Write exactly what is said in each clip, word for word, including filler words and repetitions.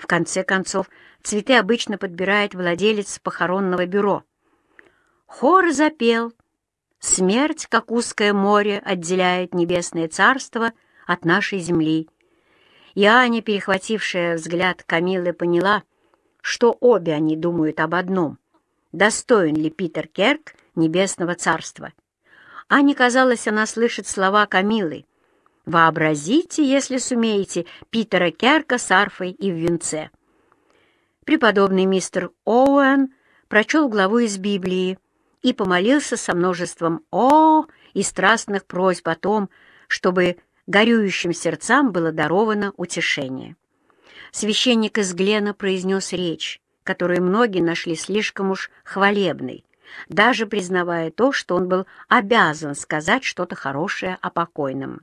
В конце концов, цветы обычно подбирает владелец похоронного бюро. Хор запел. Смерть, как узкое море, отделяет небесное царство от нашей земли. И Аня, перехватившая взгляд Камиллы, поняла, что обе они думают об одном — достоин ли Питер Керк небесного царства. Ане казалось, она слышит слова Камиллы: «Вообразите, если сумеете, Питера Керка с арфой и в венце». Преподобный мистер Оуэн прочел главу из Библии и помолился со множеством «О» и страстных просьб о том, чтобы горюющим сердцам было даровано утешение. Священник из Глена произнес речь, которую многие нашли слишком уж хвалебной, даже признавая то, что он был обязан сказать что-то хорошее о покойном.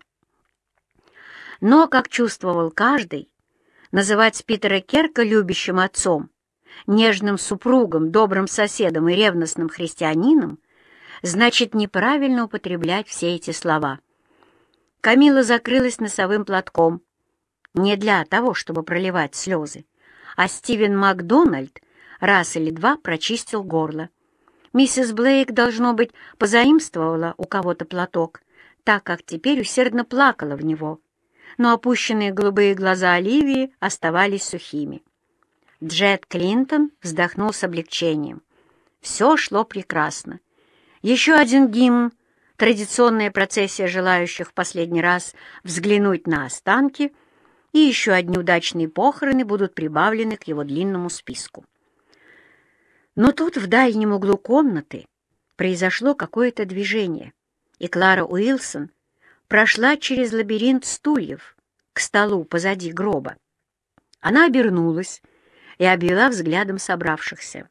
Но, как чувствовал каждый, называть Питера Керка любящим отцом, нежным супругом, добрым соседом и ревностным христианином значит неправильно употреблять все эти слова. Камилла закрылась носовым платком, не для того, чтобы проливать слезы, а Стивен Макдональд раз или два прочистил горло. Миссис Блейк, должно быть, позаимствовала у кого-то платок, так как теперь усердно плакала в него, но опущенные голубые глаза Оливии оставались сухими. Джет Клинтон вздохнул с облегчением. Все шло прекрасно. Еще один гимн, традиционная процессия желающих в последний раз взглянуть на останки, и еще одни удачные похороны будут прибавлены к его длинному списку. Но тут в дальнем углу комнаты произошло какое-то движение, и Клара Уилсон прошла через лабиринт стульев к столу позади гроба. Она обернулась и обвела взглядом собравшихся.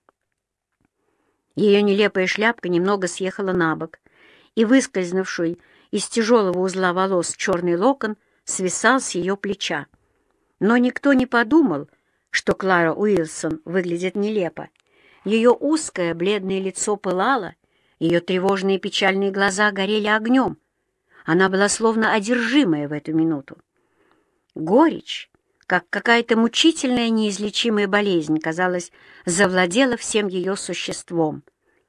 Ее нелепая шляпка немного съехала на бок, и выскользнувший из тяжелого узла волос черный локон свисал с ее плеча. Но никто не подумал, что Клара Уилсон выглядит нелепо. Ее узкое бледное лицо пылало, ее тревожные печальные глаза горели огнем. Она была словно одержимая в эту минуту. Горечь, как какая-то мучительная неизлечимая болезнь, казалось, завладела всем ее существом.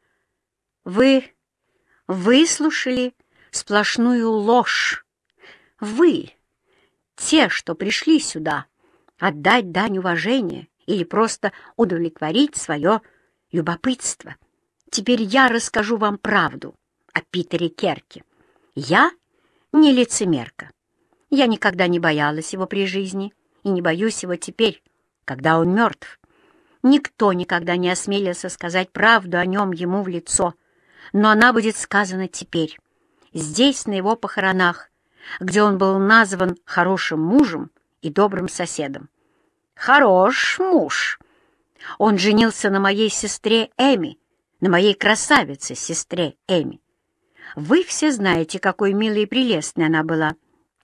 «Вы выслушали сплошную ложь. Вы, те, что пришли сюда, отдать дань уважения или просто удовлетворить свое любопытство. Теперь я расскажу вам правду о Питере Керке. Я не лицемерка. Я никогда не боялась его при жизни и не боюсь его теперь, когда он мертв. Никто никогда не осмелился сказать правду о нем ему в лицо, но она будет сказана теперь, здесь, на его похоронах, где он был назван хорошим мужем и добрым соседом. Хорош муж! Он женился на моей сестре Эми, на моей красавице-сестре Эми. Вы все знаете, какой милой и прелестной она была.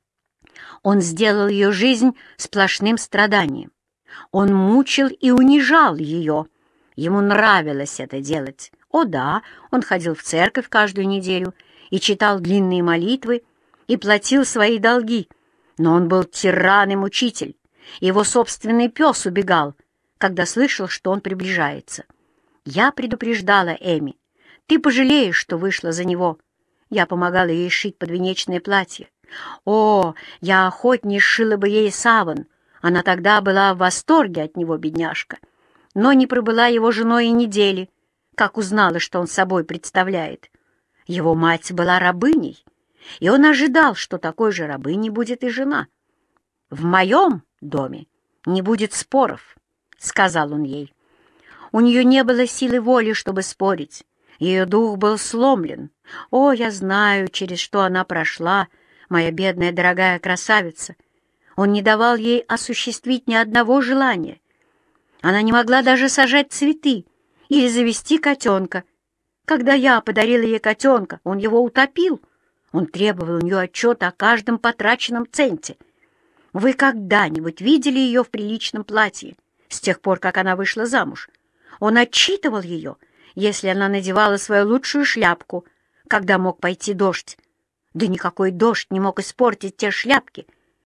Он сделал ее жизнь сплошным страданием. Он мучил и унижал ее. Ему нравилось это делать. О да, он ходил в церковь каждую неделю и читал длинные молитвы, и платил свои долги. Но он был тиран и мучитель. Его собственный пес убегал, когда слышал, что он приближается. Я предупреждала Эми. Ты пожалеешь, что вышла за него. Я помогала ей шить подвенечное платье. О, я охотнее сшила бы ей саван. Она тогда была в восторге от него, бедняжка. Но не пробыла его женой и недели, как узнала, что он собой представляет. Его мать была рабыней, и он ожидал, что такой же рабыней будет и жена. «В моем доме не будет споров», — сказал он ей. У нее не было силы воли, чтобы спорить. Ее дух был сломлен. О, я знаю, через что она прошла, моя бедная дорогая красавица. Он не давал ей осуществить ни одного желания. Она не могла даже сажать цветы или завести котенка. Когда я подарила ей котенка, он его утопил. Он требовал у нее отчета о каждом потраченном центе. Вы когда-нибудь видели ее в приличном платье с тех пор, как она вышла замуж? Он отчитывал ее, если она надевала свою лучшую шляпку, когда мог пойти дождь. Да никакой дождь не мог испортить те шляпки,